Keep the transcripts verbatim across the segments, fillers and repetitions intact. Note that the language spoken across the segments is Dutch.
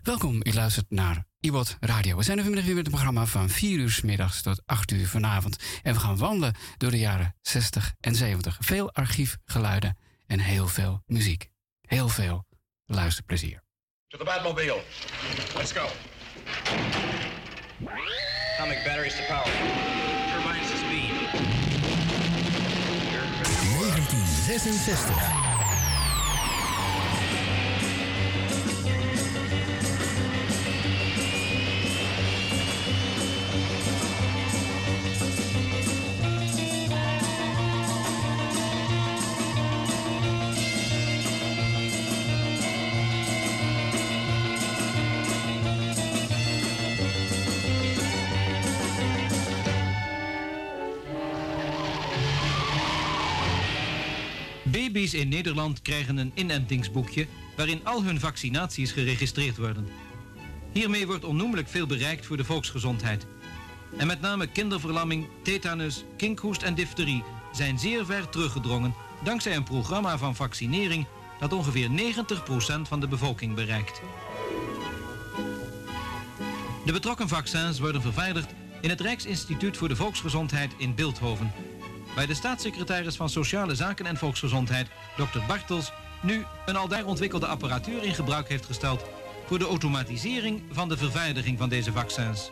Welkom, u luistert naar iWatt Radio. We zijn er vanmiddag weer met het programma van vier uur 's middags tot acht uur vanavond. En we gaan wandelen door de jaren zestig en zeventig. Veel archiefgeluiden en heel veel muziek. Heel veel luisterplezier. To the Batmobile. Let's go. Atomic batteries to power. Turbines to speed. negentien zesenzestig. Baby's in Nederland krijgen een inentingsboekje waarin al hun vaccinaties geregistreerd worden. Hiermee wordt onnoemelijk veel bereikt voor de volksgezondheid. En met name kinderverlamming, tetanus, kinkhoest en difterie zijn zeer ver teruggedrongen dankzij een programma van vaccinering dat ongeveer negentig procent van de bevolking bereikt. De betrokken vaccins worden vervaardigd in het Rijksinstituut voor de Volksgezondheid in Bilthoven, waar de staatssecretaris van Sociale Zaken en Volksgezondheid, dokter Bartels, nu een aldaar ontwikkelde apparatuur in gebruik heeft gesteld voor de automatisering van de vervaardiging van deze vaccins.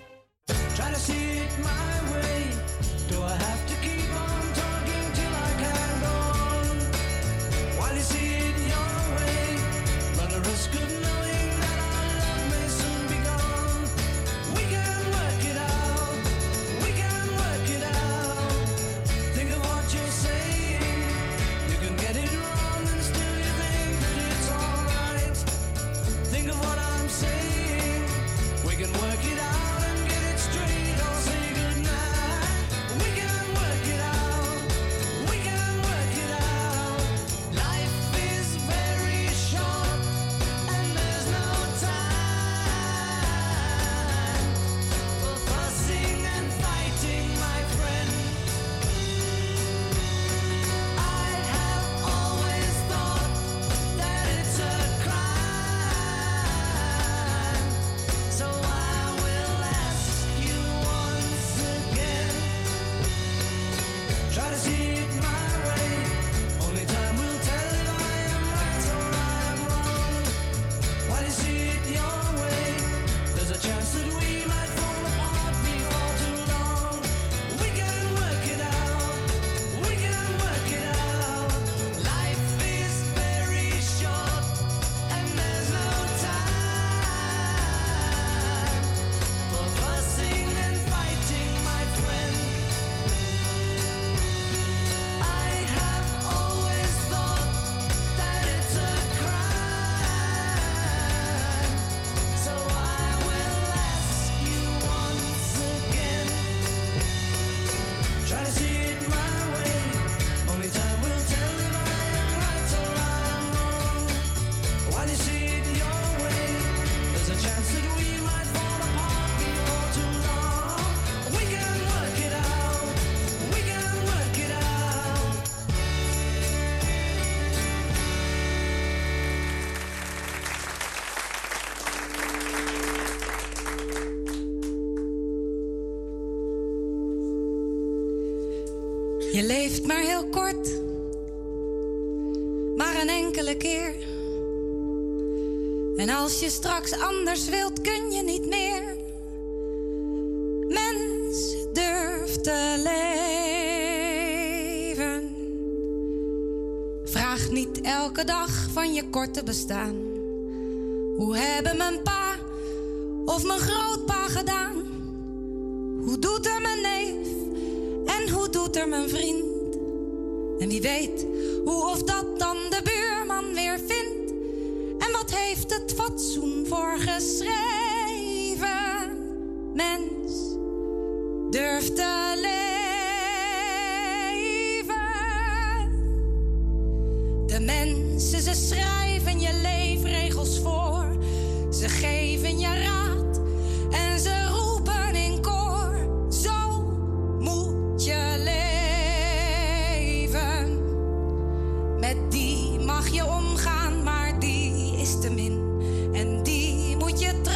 Je leeft maar heel kort, maar een enkele keer. En als je straks anders wilt, kun je niet meer. Mens, durf te leven. Vraag niet elke dag van je korte bestaan. Hoe hebben mijn pa of mijn grootpa gedaan? Hoe doet er mijn neef? En hoe doet er mijn vriend? En wie weet hoe of dat dan de buurman weer vindt? En wat heeft het fatsoen voor geschreven? Mens, durf te leven. De mensen, ze schrijven je leefregels voor. Ze geven je raad en ze roepen in koor. Zo moet je leven. Met die mag je omgaan, maar die is te min. En die moet je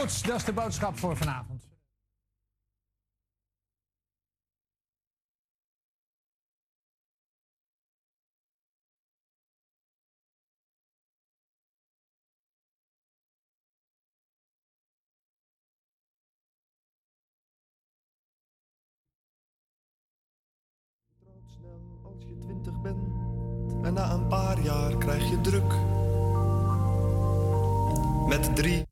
Goed, dat is de boodschap voor vanavond. Snel als je twintig bent en na een paar jaar krijg je druk. Met drie.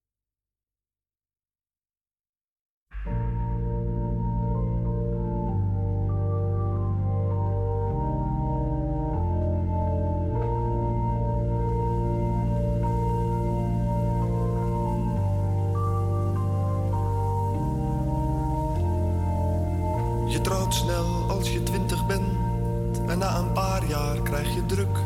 Je trouwt snel als je twintig bent en na een paar jaar krijg je druk.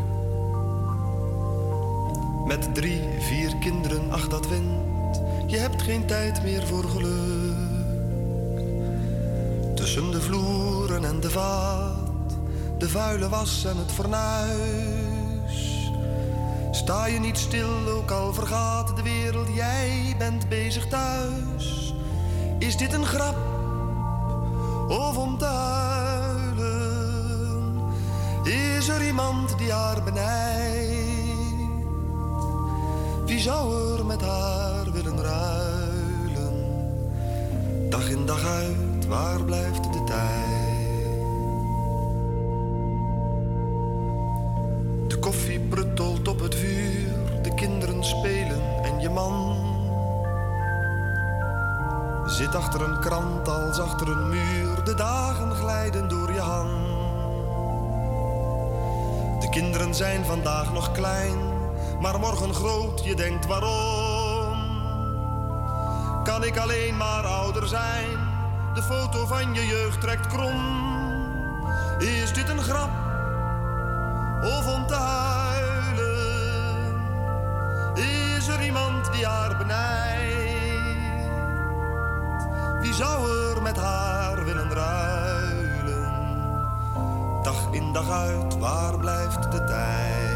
Met drie, vier kinderen, ach dat wint. Je hebt geen tijd meer voor geluk. Tussen de vloeren en de vaat, de vuile was en het fornuis. Sta je niet stil, ook al vergaat de wereld, jij bent bezig thuis. Is dit een grap of om te huilen? Is er iemand die haar benijdt? Wie zou er met haar willen ruilen? Dag in dag uit, waar blijft de tijd? De koffie pruttelt op het vuur, de kinderen spelen en je man zit achter een krant als achter een muur. De dagen glijden door je hand. De kinderen zijn vandaag nog klein, maar morgen groot, je denkt waarom? Kan ik alleen maar ouder zijn? De foto van je jeugd trekt krom. Is dit een grap of om te huilen? Is er iemand die haar benijdt? Wie zou er met haar willen ruilen? Dag in dag uit, waar blijft de tijd?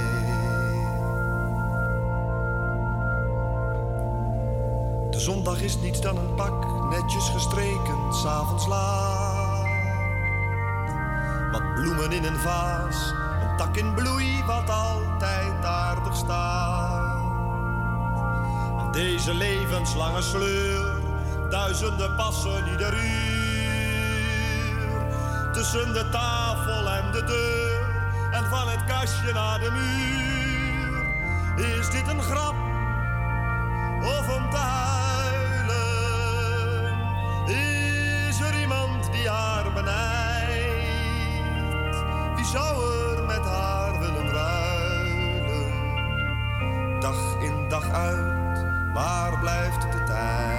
De zondag is niets dan een pak, netjes gestreken, 's avonds laat. Wat bloemen in een vaas, een tak in bloei, wat altijd aardig staat. En deze levenslange sleur, duizenden passen ieder uur. Tussen de tafel en de deur, en van het kastje naar de muur. Is dit een grap of om te huilen? Is er iemand die haar benijdt? Wie zou er met haar willen ruilen? Dag in dag uit, waar blijft de tijd?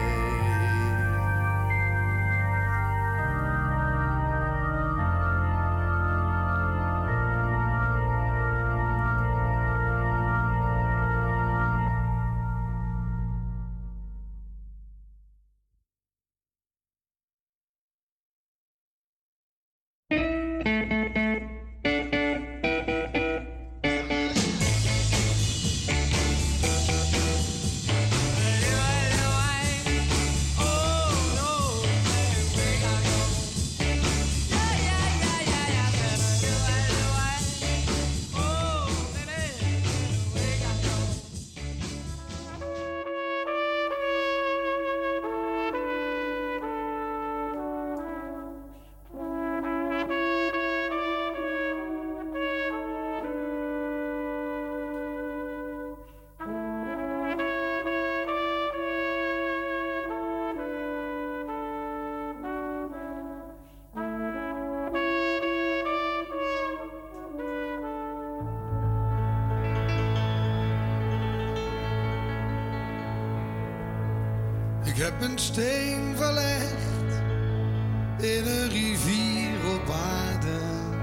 Ik heb een steen verlegd in een rivier op aarde.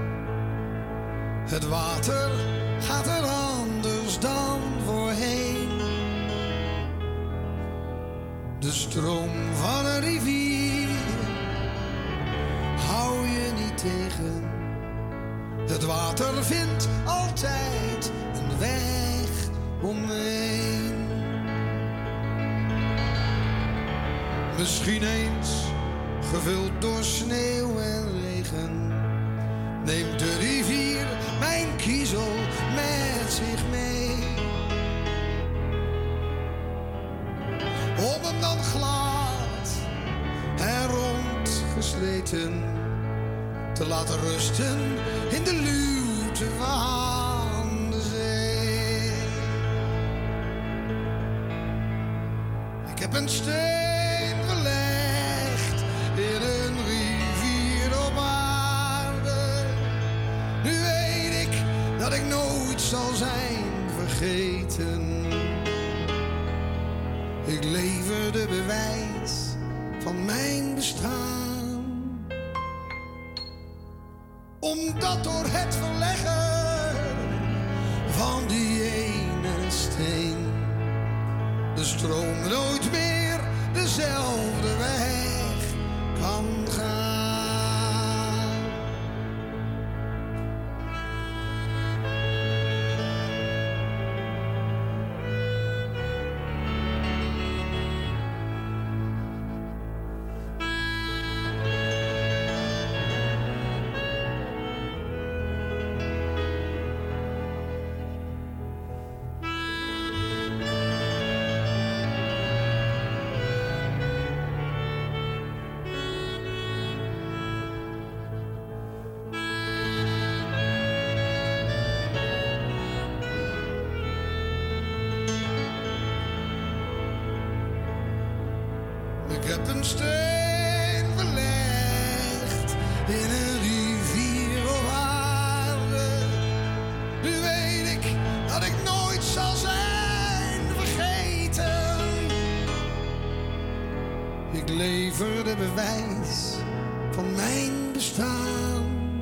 Het water gaat er anders dan voorheen. De stroom van een rivier hou je niet tegen. Het water vindt altijd een weg omheen. Misschien eens gevuld door sneeuw en regen, neemt de rivier mijn kiezel met zich mee. Om hem dan glad en rond gesleten te laten rusten in de luwte van de zee. Ik heb een steen gelegd in een rivier op aarde. Nu weet ik dat ik nooit zal zijn vergeten. Ik lever de bewijs van mijn bestaan. Omdat door het verleggen van die ene steen de stroom nooit meer dezelfde weg kan gaan. Ik heb een steen gelegd in een rivier op aarde. Nu weet ik dat ik nooit zal zijn vergeten. Ik lever de bewijs van mijn bestaan.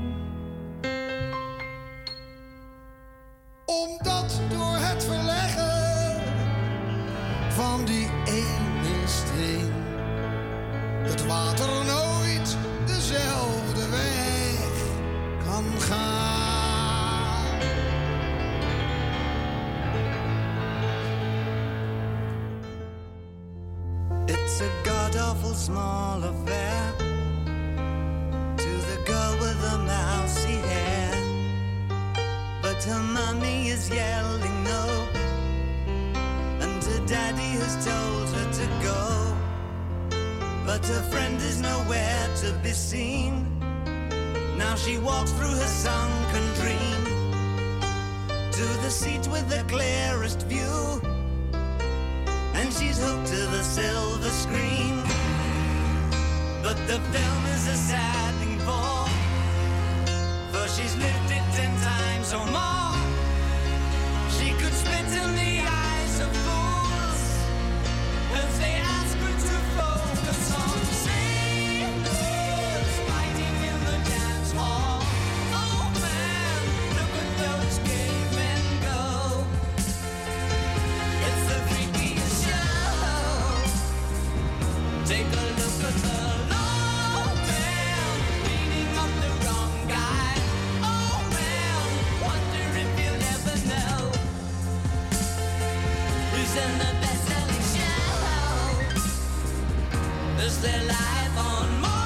Omdat door het verleggen van die ene steen het water nooit dezelfde weg kan gaan. It's a god-awful small affair to the girl with the mousy hair, but her mommy is yelling no, and her daddy has told her to go. But her friend is nowhere to be seen. Now she walks through her sunken dream to the seat with the clearest view, and she's hooked to the silver screen. But the film is a sad thing for, for she's lived it ten times or more. She could spit in the eyes of fools if they ask her to focus on sailors fighting in the dance hall. Oh man, look at those cavemen go. It's the freakiest show. Take a look at the low man beating up the wrong guy. Oh man, wonder if you'll ever know who's in the best-selling show. Is their life on Mars?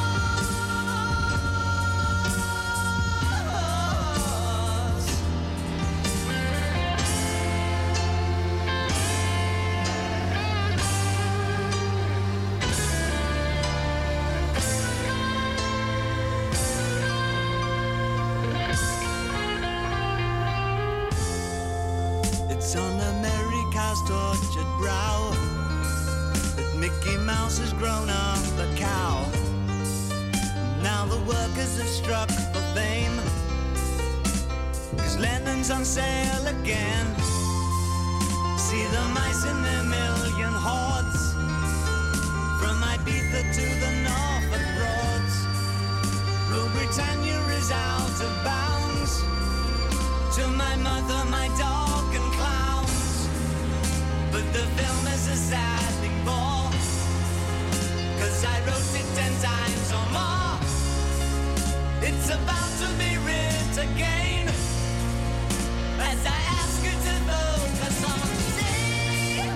It's on America's tortured brow that Mickey Mouse has grown up a cow. Now the workers have struck for fame, 'cause Lennon's on sale again. See the mice in their million hordes, from Ibiza to the Norfolk Broads. Rule Britannia is out of bounds, to my mother, my dog and clowns. But the film is a sad thing for, 'cause I wrote it ten times or more. It's about to be writ again, as I ask you to focus on sailors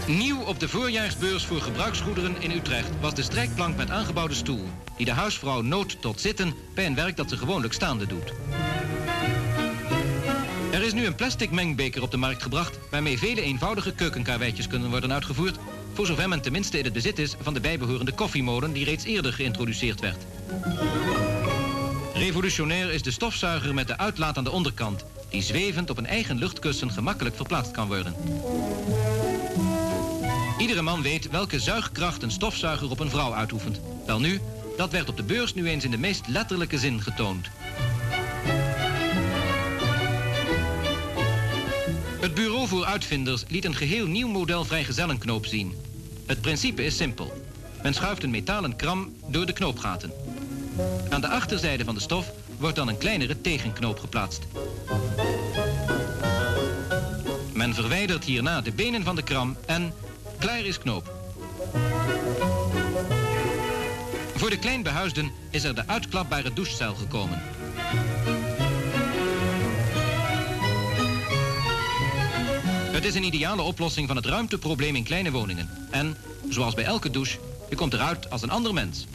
Nieuw op de voorjaarsbeurs voor gebruiksgoederen in Utrecht was de strijkplank met aangebouwde stoel, die de huisvrouw noodt tot zitten bij een werk dat ze gewoonlijk staande doet. Er is nu een plastic mengbeker op de markt gebracht, waarmee vele eenvoudige keukenkarweitjes kunnen worden uitgevoerd, voor zover men tenminste in het bezit is van de bijbehorende koffiemolen die reeds eerder geïntroduceerd werd. Revolutionair is de stofzuiger met de uitlaat aan de onderkant, die zwevend op een eigen luchtkussen gemakkelijk verplaatst kan worden. Iedere man weet welke zuigkracht een stofzuiger op een vrouw uitoefent. Welnu, dat werd op de beurs nu eens in de meest letterlijke zin getoond. Het Bureau voor Uitvinders liet een geheel nieuw model vrijgezellenknoop zien. Het principe is simpel. Men schuift een metalen kram door de knoopgaten. Aan de achterzijde van de stof wordt dan een kleinere tegenknoop geplaatst. Men verwijdert hierna de benen van de kram en klaar is knoop. Voor de kleinbehuisden is er de uitklapbare douchecel gekomen. Het is een ideale oplossing van het ruimteprobleem in kleine woningen. En, zoals bij elke douche, je komt eruit als een ander mens.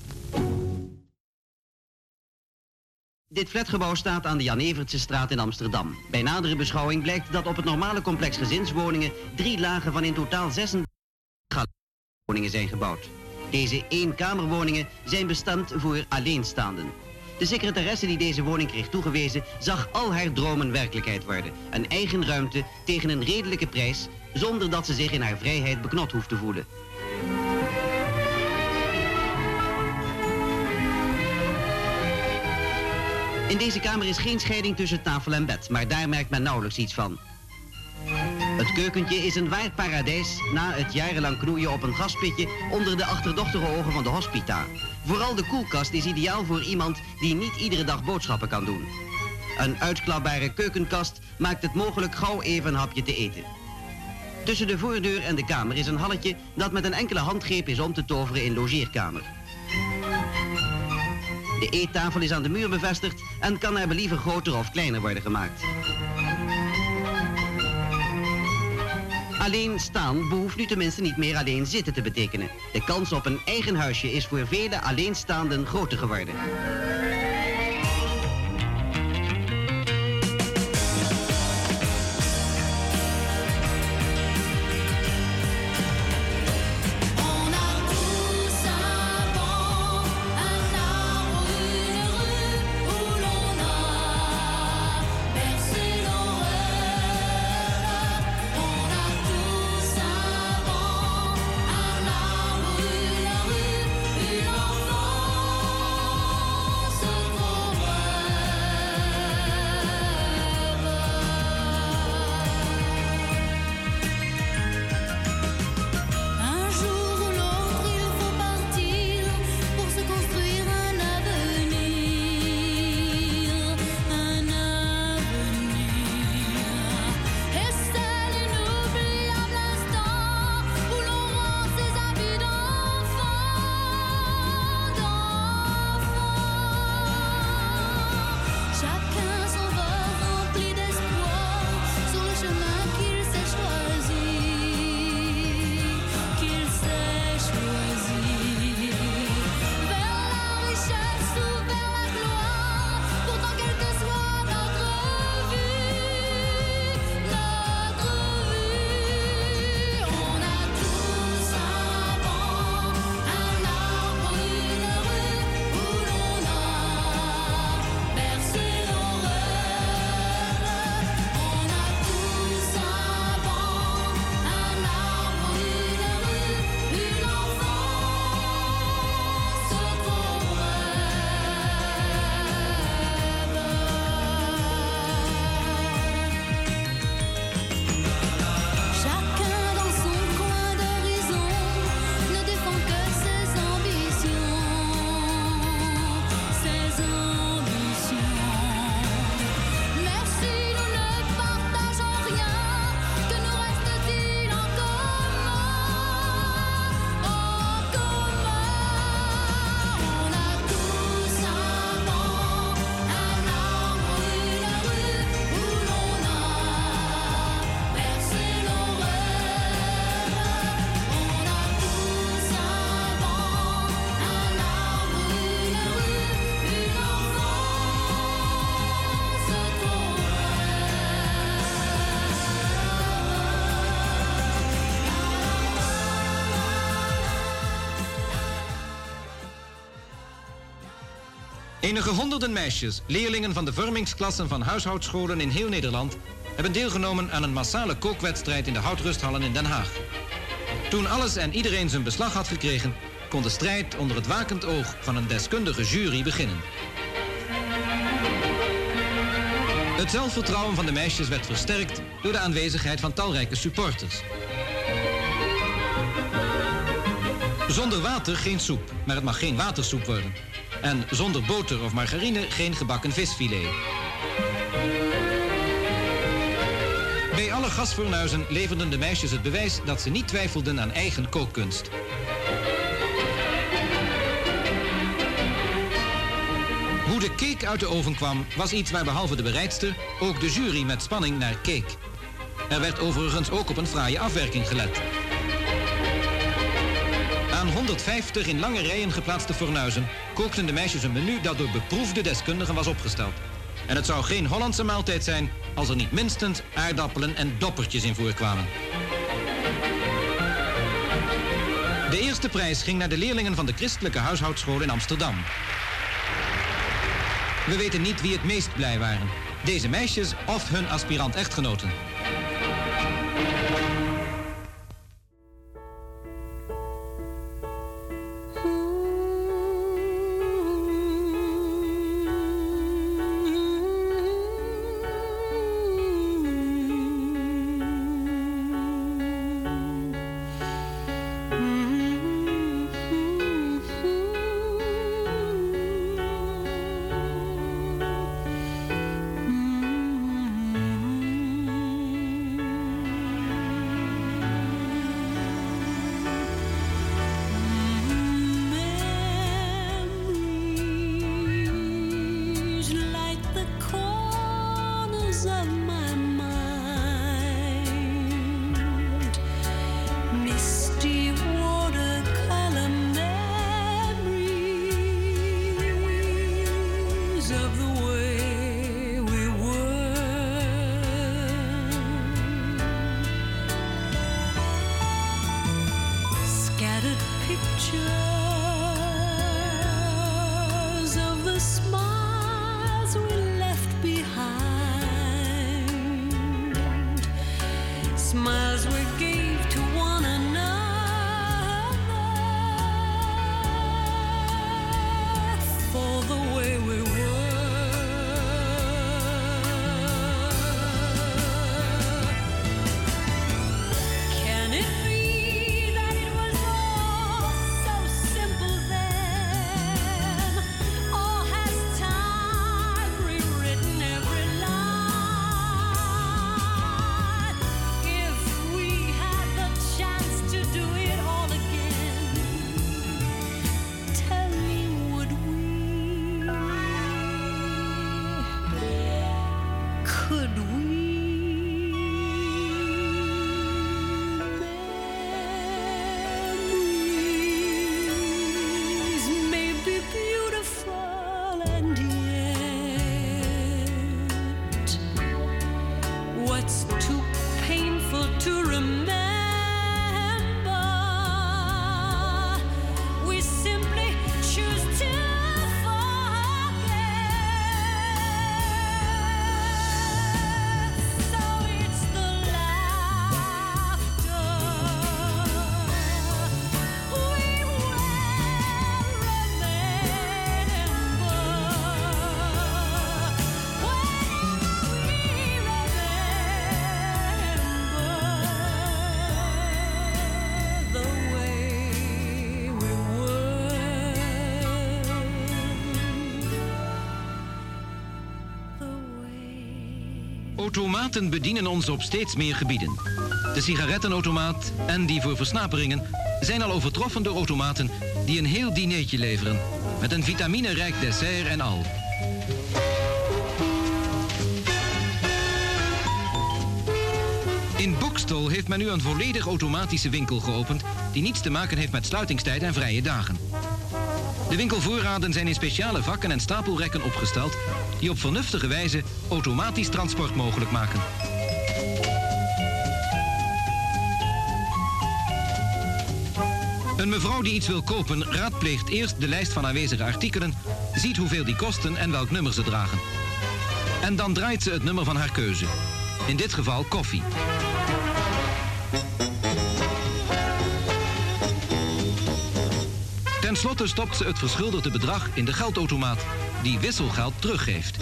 Dit flatgebouw staat aan de Jan Evertsestraat in Amsterdam. Bij nadere beschouwing blijkt dat op het normale complex gezinswoningen drie lagen van in totaal zesendertig woningen zijn gebouwd. Deze eenkamerwoningen zijn bestemd voor alleenstaanden. De secretaresse die deze woning kreeg toegewezen zag al haar dromen werkelijkheid worden. Een eigen ruimte tegen een redelijke prijs, zonder dat ze zich in haar vrijheid beknot hoeft te voelen. In deze kamer is geen scheiding tussen tafel en bed, maar daar merkt men nauwelijks iets van. Het keukentje is een waar paradijs na het jarenlang knoeien op een gaspitje onder de achterdochtige ogen van de hospita. Vooral de koelkast is ideaal voor iemand die niet iedere dag boodschappen kan doen. Een uitklapbare keukenkast maakt het mogelijk gauw even een hapje te eten. Tussen de voordeur en de kamer is een halletje dat met een enkele handgreep is om te toveren in logeerkamer. De eettafel is aan de muur bevestigd en kan naar believen groter of kleiner worden gemaakt. Alleen staan behoeft nu tenminste niet meer alleen zitten te betekenen. De kans op een eigen huisje is voor vele alleenstaanden groter geworden. Enige honderden meisjes, leerlingen van de vormingsklassen van huishoudscholen in heel Nederland, hebben deelgenomen aan een massale kookwedstrijd in de houtrusthallen in Den Haag. Toen alles en iedereen zijn beslag had gekregen, kon de strijd onder het wakend oog van een deskundige jury beginnen. Het zelfvertrouwen van de meisjes werd versterkt door de aanwezigheid van talrijke supporters. Zonder water geen soep, maar het mag geen watersoep worden. En zonder boter of margarine geen gebakken visfilet. Bij alle gasfornuizen leverden de meisjes het bewijs dat ze niet twijfelden aan eigen kookkunst. Hoe de cake uit de oven kwam, was iets waar behalve de bereidster ook de jury met spanning naar keek. Er werd overigens ook op een fraaie afwerking gelet. Aan honderdvijftig in lange rijen geplaatste fornuizen kookten de meisjes een menu dat door beproefde deskundigen was opgesteld. En het zou geen Hollandse maaltijd zijn als er niet minstens aardappelen en doppertjes in voorkwamen. De eerste prijs ging naar de leerlingen van de Christelijke Huishoudschool in Amsterdam. We weten niet wie het meest blij waren. Deze meisjes of hun aspirant-echtgenoten. Automaten bedienen ons op steeds meer gebieden. De sigarettenautomaat en die voor versnaperingen zijn al overtroffen door automaten die een heel dinertje leveren. Met een vitaminerijk dessert en al. In Boxtel heeft men nu een volledig automatische winkel geopend die niets te maken heeft met sluitingstijd en vrije dagen. De winkelvoorraden zijn in speciale vakken en stapelrekken opgesteld die op vernuftige wijze automatisch transport mogelijk maken. Een mevrouw die iets wil kopen raadpleegt eerst de lijst van aanwezige artikelen, ziet hoeveel die kosten en welk nummer ze dragen. En dan draait ze het nummer van haar keuze. In dit geval koffie. Ten slotte stopt ze het verschuldigde bedrag in de geldautomaat die wisselgeld teruggeeft.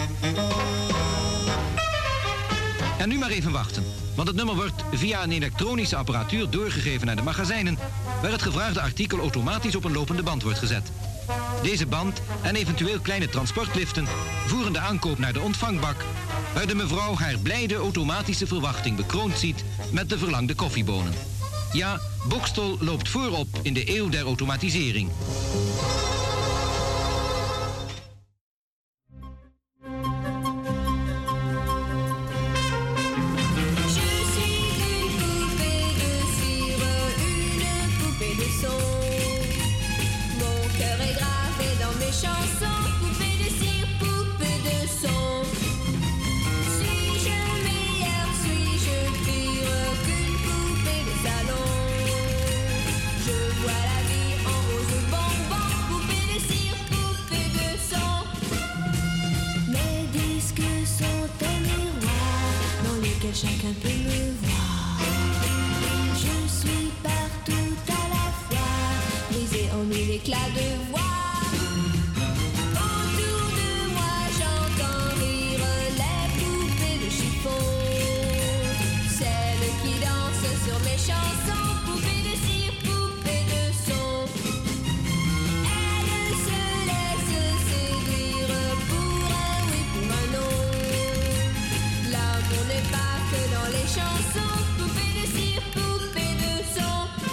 En nu maar even wachten, want het nummer wordt via een elektronische apparatuur doorgegeven naar de magazijnen, waar het gevraagde artikel automatisch op een lopende band wordt gezet. Deze band en eventueel kleine transportliften voeren de aankoop naar de ontvangbak, waar de mevrouw haar blijde automatische verwachting bekroond ziet met de verlangde koffiebonen. Ja, Boxtel loopt voorop in de eeuw der automatisering. Chacun peut me voir. Je suis partout à la fois, brisée en mille éclats de voix. Autour de moi j'entends rire les poupées de chiffon, celles qui dansent sur mes chansons, poupées de cire, poupées de son. Elles se laissent séduire pour un oui, pour un non. L'amour n'est pas que dans les chansons, poupées de cire, poupées de son.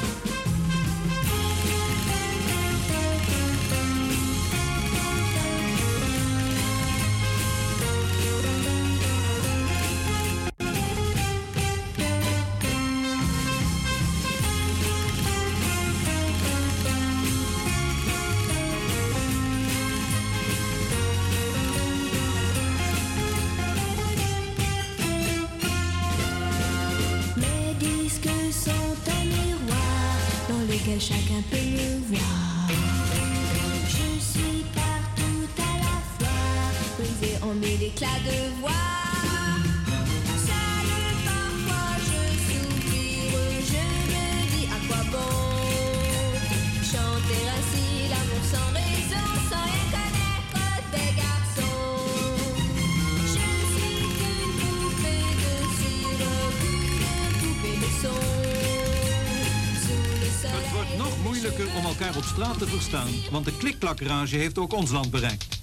Chacun peut me voir. Je suis partout à la fois, brisée en mille éclats de voix. Seule parfois je soupire, je me dis à quoi bon chanter ainsi l'amour sans raison, sans rien connaître des garçons. Je suis qu'une poupée de cire, qu'une poupée de son. Het wordt nog moeilijker om elkaar op straat te verstaan, want de klikklakkerage heeft ook ons land bereikt.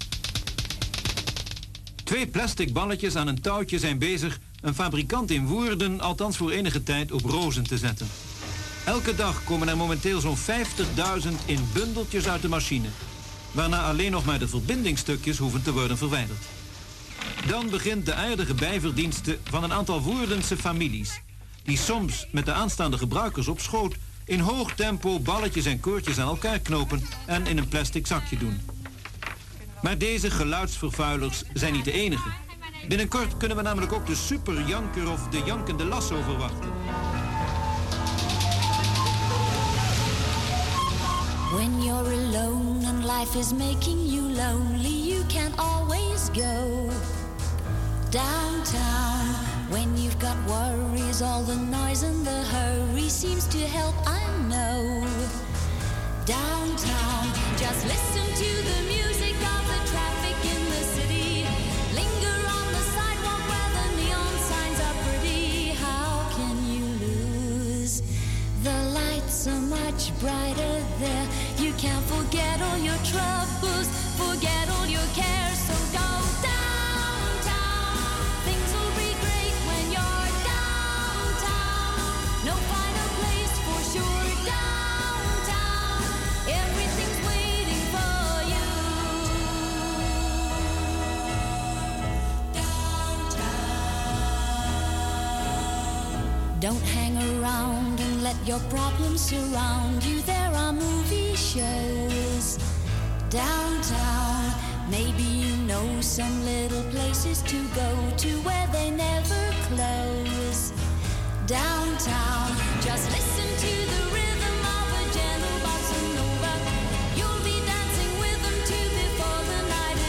Twee plastic balletjes aan een touwtje zijn bezig een fabrikant in Woerden, althans voor enige tijd, op rozen te zetten. Elke dag komen er momenteel zo'n vijftigduizend in bundeltjes uit de machine, waarna alleen nog maar de verbindingstukjes hoeven te worden verwijderd. Dan begint de aardige bijverdienste van een aantal Woerdense families, die soms met de aanstaande gebruikers op schoot in hoog tempo balletjes en koordjes aan elkaar knopen en in een plastic zakje doen. Maar deze geluidsvervuilers zijn niet de enige. Binnenkort kunnen we namelijk ook de superjanker of de jankende lasso verwachten. When you're alone and life is making you lonely, you can always go downtown. When you've got worries, all the noise and the hurry seems to help, I know. Downtown, just listen to the music of the traffic in the city. Linger on the sidewalk where the neon signs are pretty. How can you lose? The lights are much brighter there. You can't forget all your troubles, forget all your cares, so go downtown. Things will be great when you're downtown. No final place for sure, downtown. Everything's waiting for you. Downtown. Don't hang around and let your problems surround you. There are movie shows downtown. Maybe you know some little places to go to where they never close. Downtown, just listen to the rhythm of a gentle bossa nova. You'll be dancing with them too before the night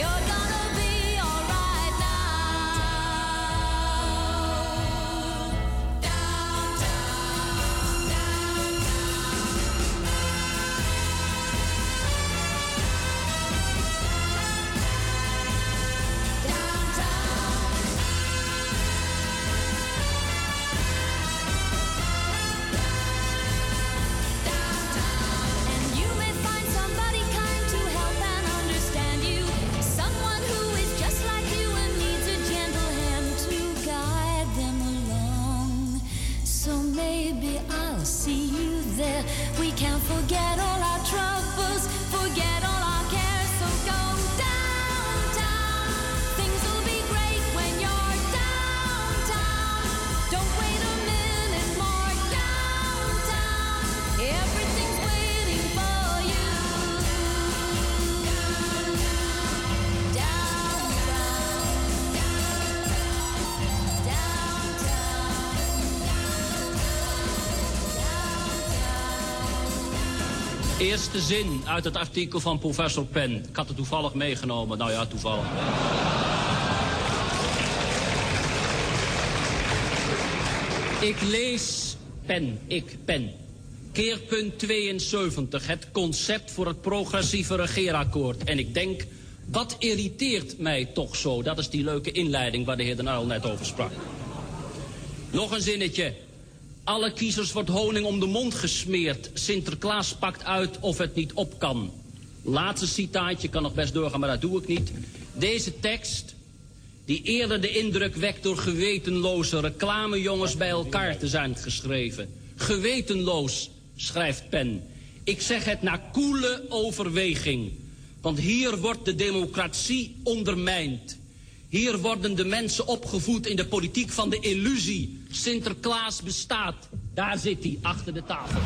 Eerste zin uit het artikel van professor Penn. Ik had het toevallig meegenomen. Nou ja, toevallig. Ik lees Penn, ik Penn. Keerpunt tweeënzeventig, het concept voor het progressieve regeerakkoord. En ik denk, wat irriteert mij toch zo? Dat is die leuke inleiding waar de heer Den Uyl net over sprak. Nog een zinnetje. Alle kiezers wordt honing om de mond gesmeerd. Sinterklaas pakt uit of het niet op kan. Laatste citaatje, kan nog best doorgaan, maar dat doe ik niet. Deze tekst, die eerder de indruk wekt door gewetenloze reclamejongens bij elkaar te zijn geschreven. Gewetenloos, schrijft Penn. Ik zeg het na koele overweging. Want hier wordt de democratie ondermijnd. Hier worden de mensen opgevoed in de politiek van de illusie. Sinterklaas bestaat. Daar zit hij, achter de tafel.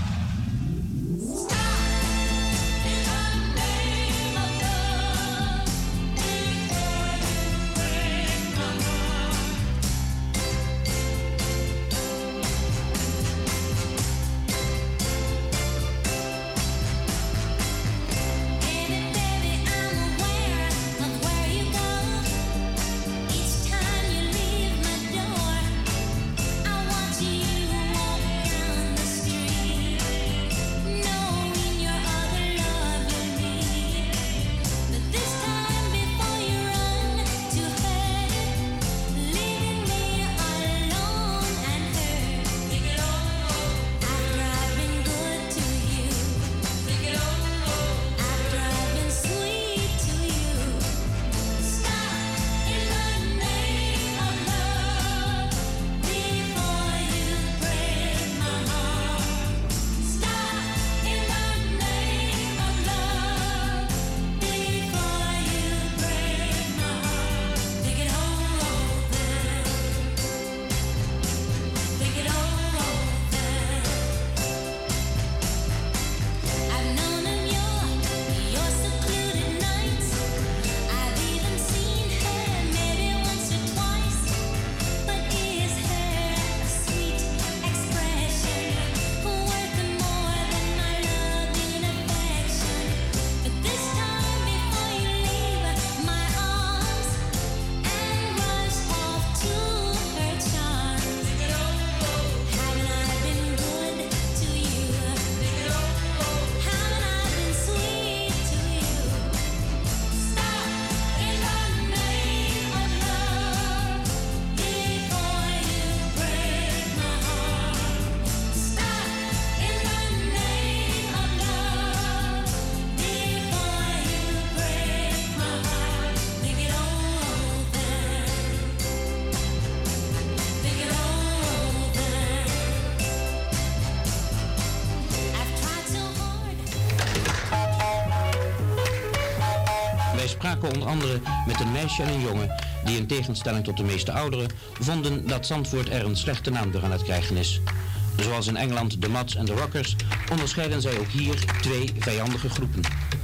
Onder andere met een meisje en een jongen die in tegenstelling tot de meeste ouderen vonden dat Zandvoort er een slechte naam door aan het krijgen is. Zoals in Engeland de Mods en de Rockers onderscheiden zij ook hier twee vijandige groepen.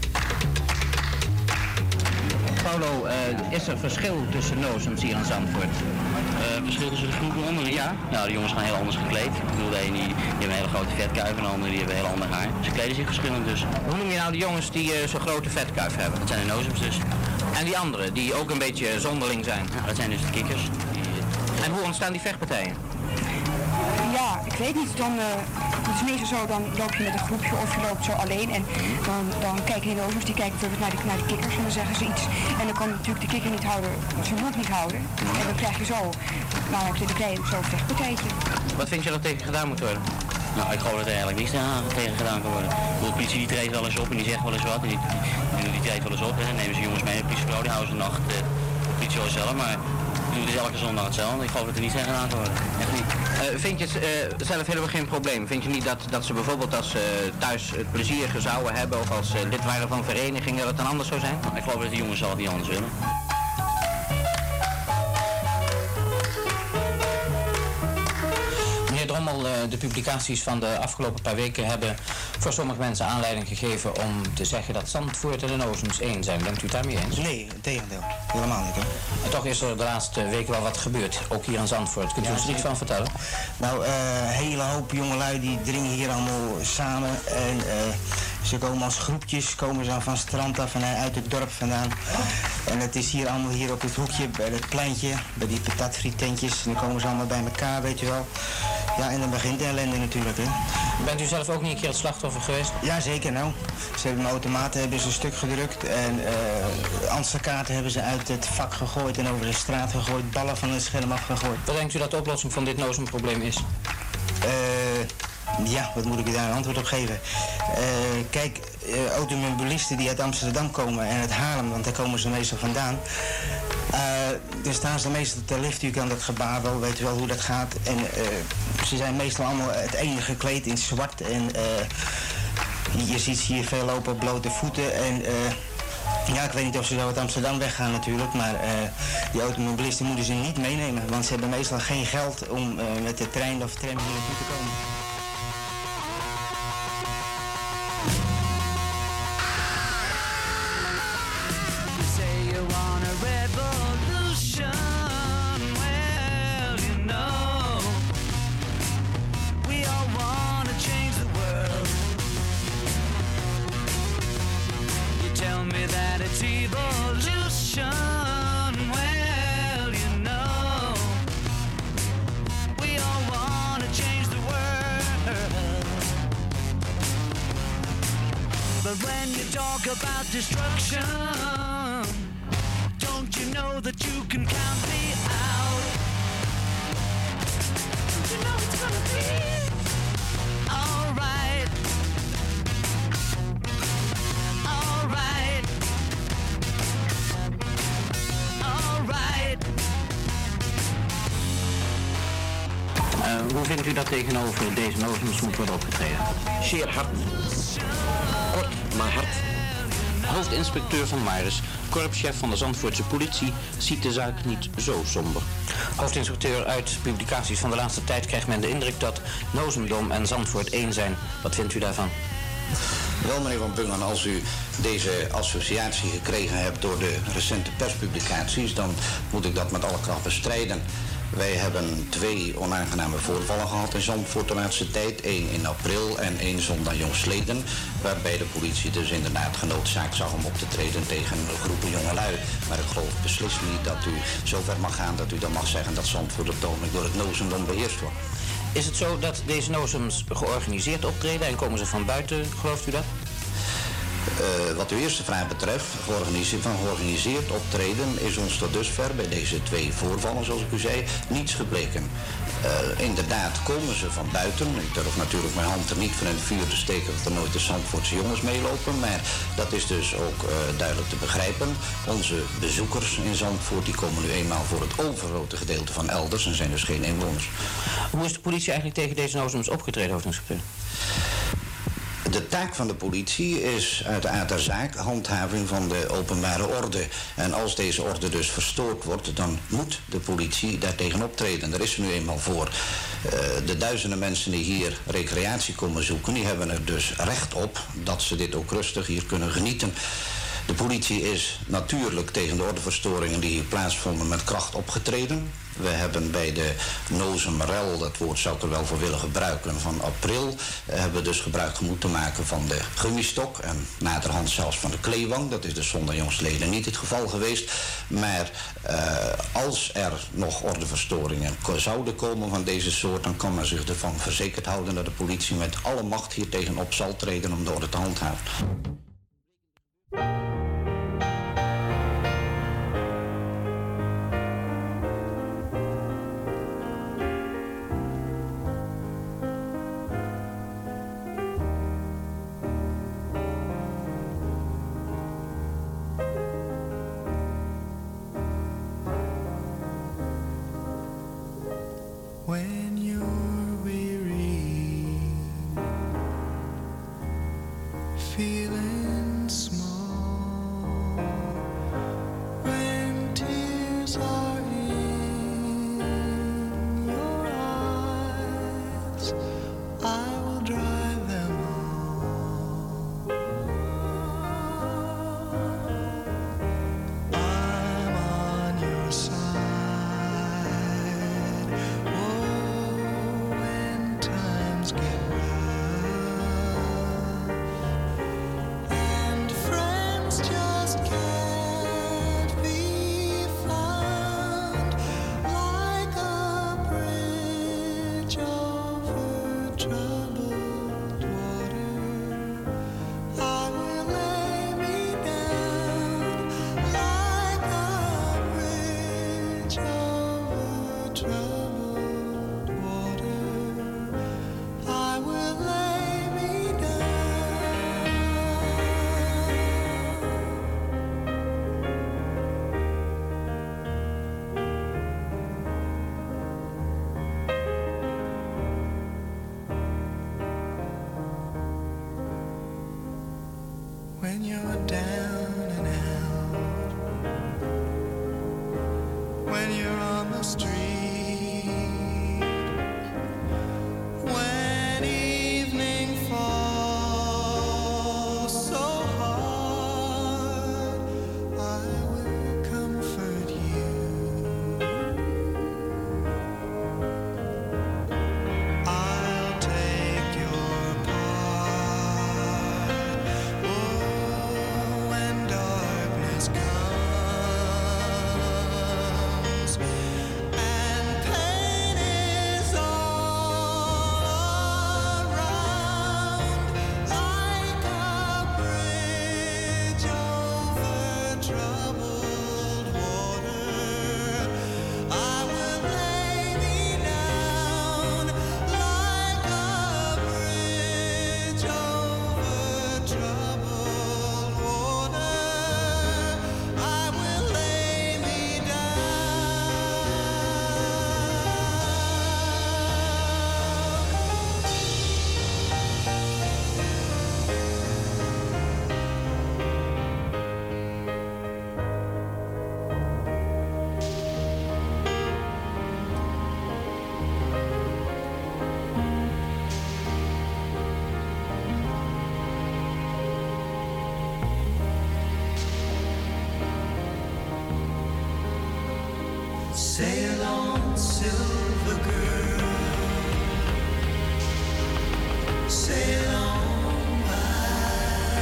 Paulo, uh, is er verschil tussen nozems hier in Zandvoort? Uh, verschil tussen de groepen onder? Ja. Nou, de jongens gaan heel anders gekleed. Ik bedoel, de ene die, die hebben een hele grote vetkuif en de andere die hebben heel ander haar. Ze kleden zich verschillend dus. Hoe noem je nou de jongens die uh, zo'n grote vetkuif hebben? Dat zijn de nozems dus. En die anderen, die ook een beetje zonderling zijn? Ja, dat zijn dus de kikkers. Die... En hoe ontstaan die vechtpartijen? Ja, ik weet niet. Dan, uh, het is meestal zo, dan loop je met een groepje of je loopt zo alleen. En dan, dan kijken de nozers, die kijken bijvoorbeeld naar de, naar de kikkers en dan zeggen ze iets. En dan kan natuurlijk de kikker niet houden, zijn mond niet houden. En dan krijg je zo, nou dan krijg je zo'n vechtpartijtje. Wat vind je dat tegen gedaan moet worden? Nou, ik geloof dat er eigenlijk niks tegen gedaan kan worden. De politie die treedt wel eens op en die zegt wel eens wat. En die, die, die, die treedt wel eens op en dan nemen ze jongens mee. De politiebureau die houden ze de nacht, uh, de politie wel zelf, maar die doen dus elke zondag hetzelfde. Ik geloof dat er niets tegen gedaan kan worden. Echt niet. Uh, vind je het uh, zelf helemaal geen probleem? Vind je niet dat, dat ze bijvoorbeeld als ze uh, thuis het plezier zouden hebben of als uh, lid waren van verenigingen dat het dan anders zou zijn? Nou, ik geloof dat de jongens zelf niet anders willen. Drommel, de publicaties van de afgelopen paar weken hebben voor sommige mensen aanleiding gegeven om te zeggen dat Zandvoort en de Nozems één zijn. Bent u het daarmee eens? Nee, het tegendeel. Helemaal niet. Hè? En toch is er de laatste weken wel wat gebeurd, ook hier in Zandvoort. Kunt u ons er iets van vertellen? Nou, een uh, hele hoop jongelui die dringen hier allemaal samen en uh, ze komen als groepjes, komen ze van het strand af en uit het dorp vandaan. En het is hier allemaal hier op het hoekje, bij het pleintje, bij die patatfrietentjes. En dan komen ze allemaal bij elkaar, weet je wel. Ja, en dan begint de ellende natuurlijk, hè. Bent u zelf ook niet een keer het slachtoffer geweest? Ja, zeker nou. Ze hebben mijn automaten hebben ze een stuk gedrukt en uh, Amsterkaarten hebben ze uit het vak gegooid en over de straat gegooid, ballen van het scherm afgegooid. Wat denkt u dat de oplossing van dit Nozemprobleem is? Uh, ja, wat moet ik u daar een antwoord op geven? Uh, kijk, uh, automobilisten die uit Amsterdam komen en uit Haarlem, want daar komen ze meestal vandaan. Uh, dan staan ze meestal te liften, u kan dat gebaar wel, weet u wel hoe dat gaat. En uh, ze zijn meestal allemaal het ene gekleed in zwart en uh, je ziet ze hier veel lopen op blote voeten en uh, ja, ik weet niet of ze zo uit Amsterdam weggaan natuurlijk, maar uh, die automobilisten moeten ze niet meenemen, want ze hebben meestal geen geld om uh, met de trein of tram hier naartoe te komen. About destruction, don't you know that you can count me out? Don't you know it's gonna be alright? Alright. Alright. Uh, hoe vindt u dat tegenover deze Nozems moet worden opgetreden? Zeer hard. Kort, maar hard. Hoofdinspecteur van Maris, korpschef van de Zandvoortse politie, ziet de zaak niet zo somber. Hoofdinspecteur, uit publicaties van de laatste tijd krijgt men de indruk dat Nozemdom en Zandvoort één zijn. Wat vindt u daarvan? Wel, meneer Van Bungen, als u deze associatie gekregen hebt door de recente perspublicaties, dan moet ik dat met alle kracht bestrijden. Wij hebben twee onaangename voorvallen gehad in Zandvoort de laatste tijd. Eén in april en één zondag jongstleden. Waarbij de politie dus inderdaad genoodzaakt zag om op te treden tegen groepen jongelui. Maar ik geloof beslist niet dat u zo ver mag gaan dat u dan mag zeggen dat Zandvoort op het ogenblik door het Nozemdom beheerst wordt. Is het zo dat deze Nozems georganiseerd optreden en komen ze van buiten, gelooft u dat? Uh, wat uw eerste vraag betreft, georganiseerd, van georganiseerd optreden is ons tot dusver bij deze twee voorvallen, zoals ik u zei, niets gebleken. Uh, inderdaad komen ze van buiten. Ik durf natuurlijk mijn hand er niet van in het vuur te steken dat er nooit de Zandvoortse jongens meelopen, maar dat is dus ook uh, duidelijk te begrijpen. Onze bezoekers in Zandvoort die komen nu eenmaal voor het overgrote gedeelte van elders en zijn dus geen inwoners. Hoe is de politie eigenlijk tegen deze Nozems opgetreden, hoofdinspecteur? De taak van de politie is uit de aard der zaak handhaving van de openbare orde. En als deze orde dus verstoord wordt, dan moet de politie daartegen optreden. Daar is ze nu eenmaal voor. Uh, de duizenden mensen die hier recreatie komen zoeken, die hebben er dus recht op dat ze dit ook rustig hier kunnen genieten. De politie is natuurlijk tegen de ordeverstoringen die hier plaatsvonden met kracht opgetreden. We hebben bij de Nozemerel, dat woord zou ik er wel voor willen gebruiken, van april, eh, hebben we dus gebruik moeten maken van de gummistok en naderhand zelfs van de kleewang. Dat is dus zonder jongstleden niet het geval geweest. Maar uh, als er nog ordeverstoringen zouden komen van deze soort, dan kan men zich ervan verzekerd houden dat de politie met alle macht hier tegenop zal treden om de orde te handhaven. When you're weary, feeling small, when tears are in your eyes, I will dry them all. I'm on your side. When you're down and out, when you're on the street, when evening falls so hard, I will comfort you. I'll take your part. Oh, when darkness comes and pain is all around, like a bridge over troubled water, I will lay me down like a bridge over troubled water. I will lay me sail on, silver girl, sail on by.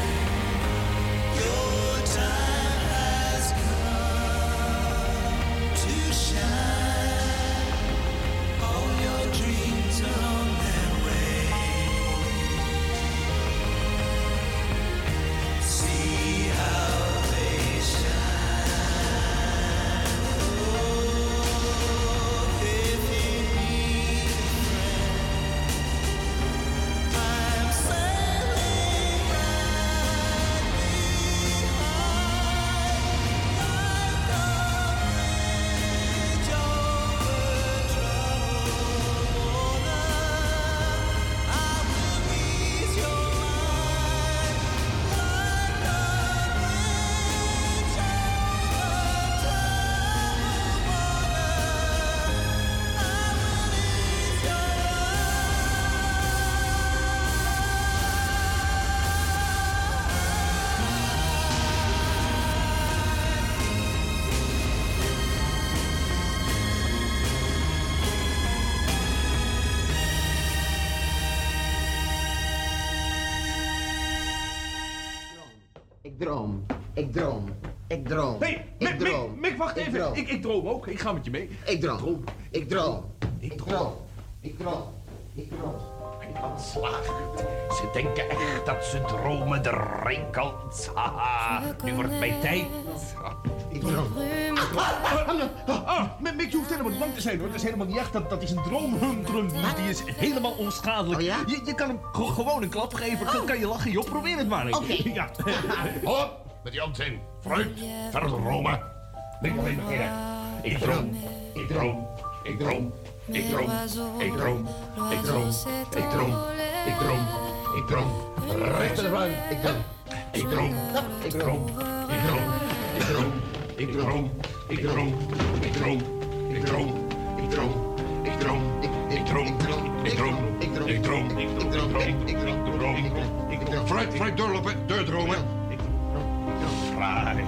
Your time has come to shine. All your dreams are on their way. See how they shine. Oh, if you droom. Ik droom. Ik droom. Nee, ik Mick, droom. Mick, Mick, wacht ik even. Droom. Ik, ik droom ook. Ik ga met je mee. Ik droom. Ik droom. Ik droom. Ik droom. Ik droom. Ik droom. En dan slaagt het. Ze denken echt dat ze dromen de rinkelt. Haha, nu wordt het mijn tijd. Ik droom. Ah, Mick, je hoeft helemaal niet bang te zijn hoor. Het is helemaal niet echt. Dat, dat is een droomhuntrum. Die, die is helemaal onschadelijk. Oh, ja? je, je kan hem ge- gewoon een klap geven. Dan kan je lachen. Joh, probeer het maar. Oké. Ja. Hop, met die onzin. Fruit, verder dromen. Denk alleen maar keer. Ik droom. Ik droom. Ik droom. Ik droom. Ik droom. Ik droom. Ik droom. Ik droom. Ik droom. Recht naar de ruim. Ik droom. Ik droom. Ik droom. Ik droom. Ik droom. Ik droom. Ik droom. Ik droom. Ik droom. Ik droom. Ik droom. Ik droom. Ik droom. Ik droom. Ik droom. Ik droom. Ik droom. Ik droom. Ik droom. Fruit, fruit doorlopen, doordromen. Ik droom. Fruit.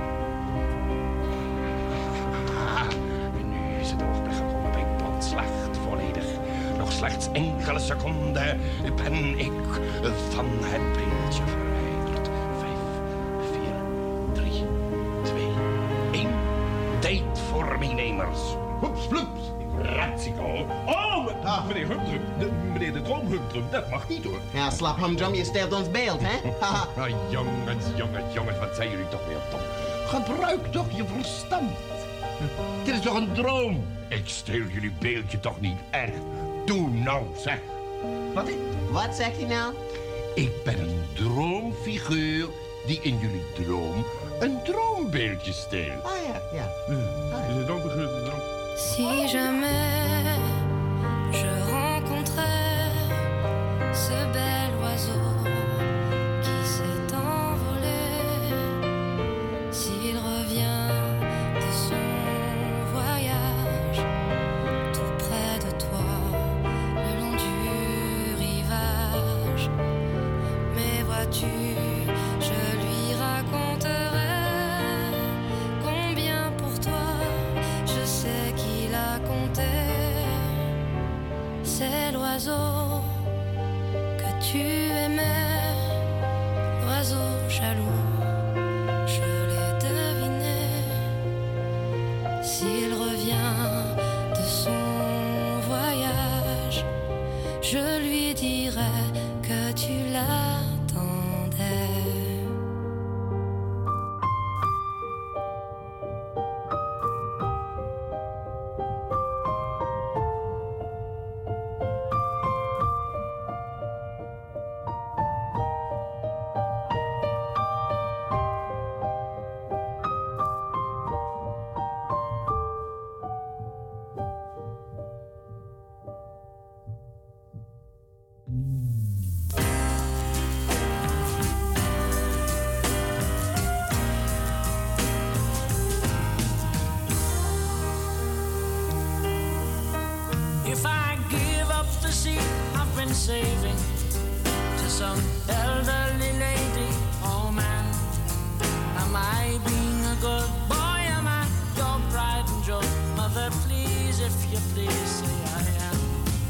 Nu is het ogenblik gekomen bij Brandslacht volledig. Nog slechts enkele seconden ben ik van het beeldje verwijderd. Vijf, vier, drie, twee, één. Tijd voor meenemers. Hoeps, vloeps. Ratzico. Oh, ah. meneer Humdrum. De, meneer de droomhumdrum, dat mag niet hoor. Ja, slap Humdrum, je steelt ons beeld, hè? Nou, jongens, jongens, jongens, wat zijn jullie toch weer dom. Gebruik toch je verstand. Dit is toch een droom? Ik steel jullie beeldje toch niet echt. Doe nou, zeg. Wat is? Wat zegt hij nou? Ik ben een droomfiguur die in jullie droom een droombeeldje steelt. Ah ja, ja. Is een droomfiguur, een droom. Si jamais je rencontrais ce bel oiseau qui s'est envolé, s'il revient de son voyage tout près de toi, le long du rivage, mais vois-tu, je lui raconterai combien pour toi je sais qu'il a compté. C'est l'oiseau que tu aimais, l'oiseau jaloux, je l'ai deviné. S'il revient de son voyage, je lui dirai que tu l'attendais. If I give up the seat I've been saving to some elderly lady, oh man, am I being a good boy? Am I your pride and joy? Mother, please, if you please, say I am.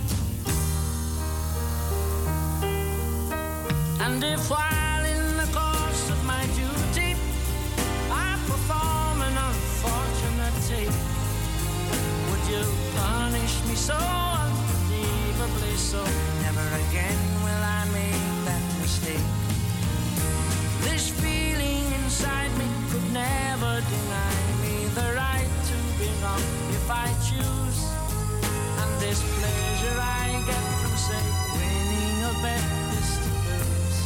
And if while in the course of my duty I perform an unfortunate tape, would you punish me so unbelievably so? Never again will I make that mistake. This feeling inside me could never deny me the right to be wrong if I choose. And this pleasure I get from, say, winning a bet is to lose.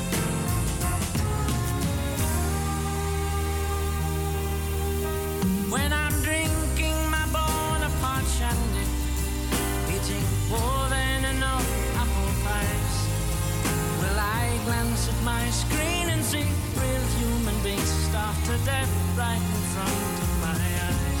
When I'm drinking my Bonaparte shandy, eating more than enough apple pies, will I glance at my screen and see real human beings starve to death right in front of my eyes?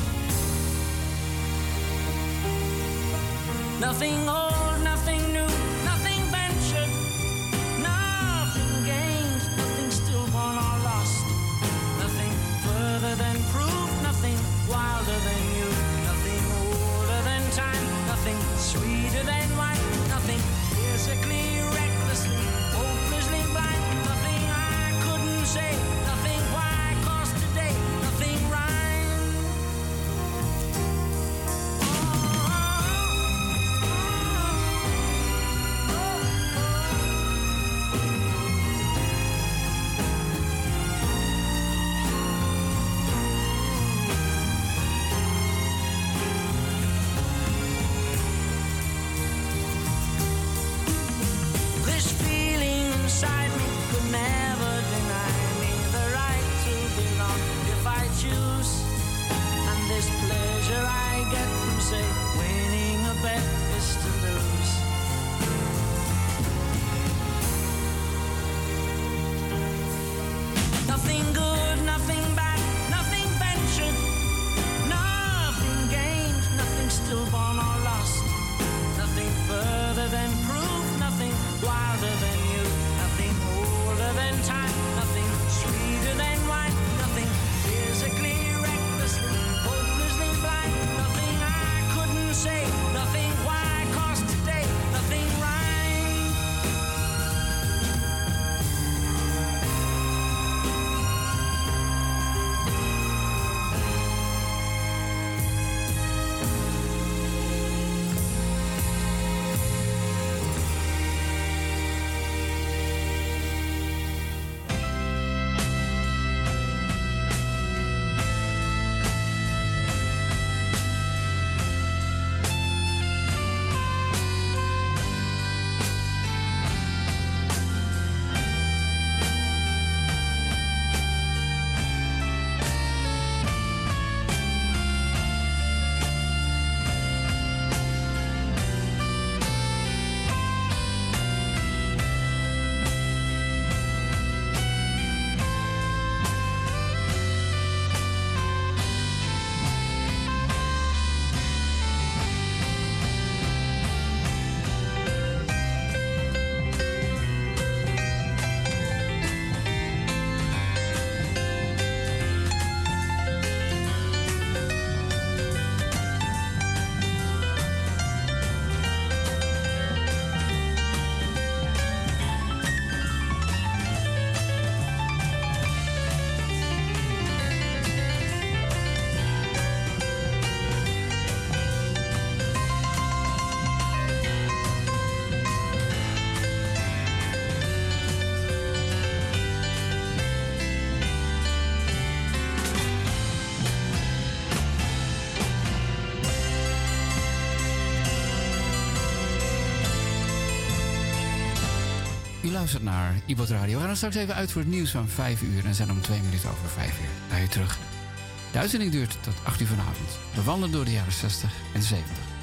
Nothing old, nothing new, nothing ventured, nothing gained, nothing stillborn or lost, nothing further than proof, nothing wilder than you, nothing older than time, nothing sweeter than wine, nothing physically, recklessly, hopelessly blind, nothing I couldn't say luistert naar Ibot Radio. We gaan er straks even uit voor het nieuws van vijf uur en zijn om twee minuten over vijf uur bij je terug. De uitzending duurt tot acht uur vanavond. We wandelen door de jaren zestig en zeventig.